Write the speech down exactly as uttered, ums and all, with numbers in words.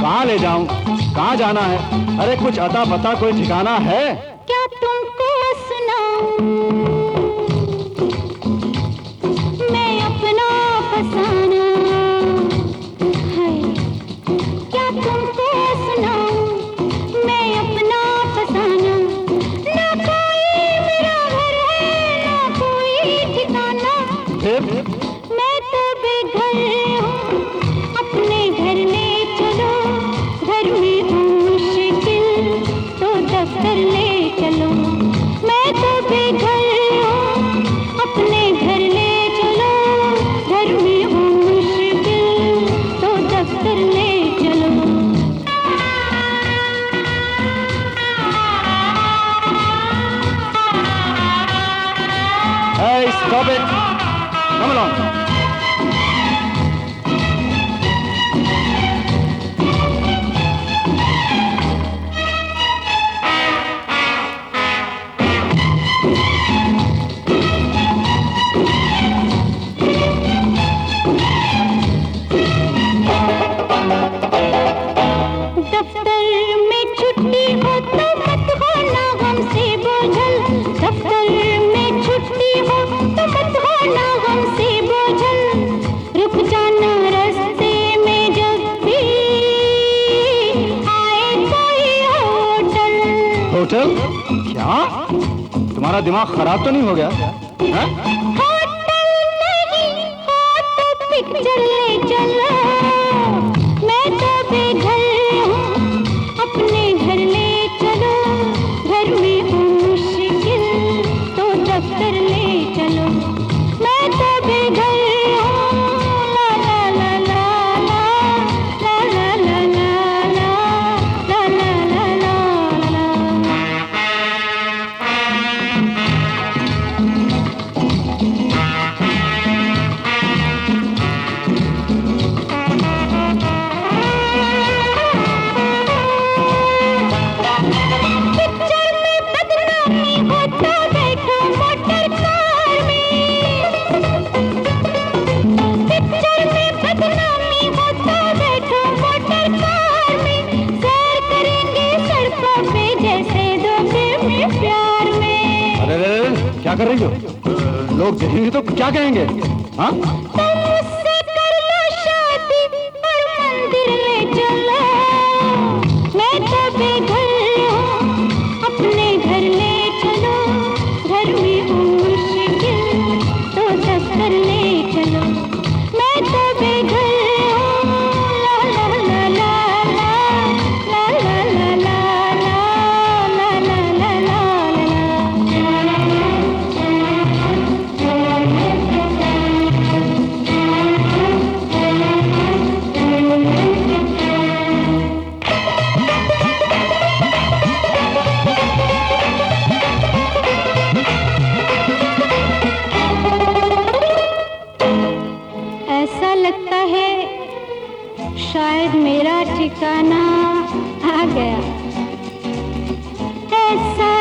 कहाँ ले जाऊं, कहाँ जाना है? अरे कुछ अता पता कोई ठिकाना है? क्या तुमको सुनाऊं मैं अपना फसाना है? क्या तुमको सुनाऊं मैं अपना फसाना? ना कोई मेरा घर है ना कोई ठिकाना। फिर मैं तो बेघर हूँ अपने घर ले चलो। घर में हूँ मुश्किल तो दफ्तर ले चलो। मैं तो बेघर हूँ अपने घर ले चलो। घर में हूँ मुश्किल तो दफ्तर ले चलो। Hey, stop it! Come along. दफ्तर में छुट्टी हो तो मत होना हमसे बोझल। दफ्तर में छुट्टी हो तो मत होना हमसे बोझल। रुक जाना रास्ते में जब भी आए कोई होटल। होटल? क्या? तुम्हारा दिमाग खराब तो नहीं हो गया? हाँ? होटल नहीं हो तो पिक्चर ले चलो। मैं तो बेघर हूँ अपने घर ले चलो। घर में हूँ मुश्किल तो दफ्तर ले चलो। मैं तो बेघर हूँ ला ला ला ला ला ला ला ला ला ला ला ला ला। पिक्चर में बदनामी हो तो बैठो मोटर कार में। पिक्चर में बदनामी हो तो बैठो मोटर कार में। सैर करेंगे सड़कों पे जैसे दो प्रेमी प्यार में। अरे अरे, अरे, क्या कर रही हो? लोग देखेंगे तो क्या कहेंगे? हाँ? तुम मुझसे कर लो शादी और मंदिर ले चलो। मैं तो बेघर हूँ अपने घर ले चलो। घर में हूँ मुश्किल तो दफ्तर ले चलो। मैं तो बेघर हूँ ला ला ला ला ला ला ला ला ला ला ला ला ला ऐसा लगता है शायद मेरा ठिकाना आ गया। ऐसा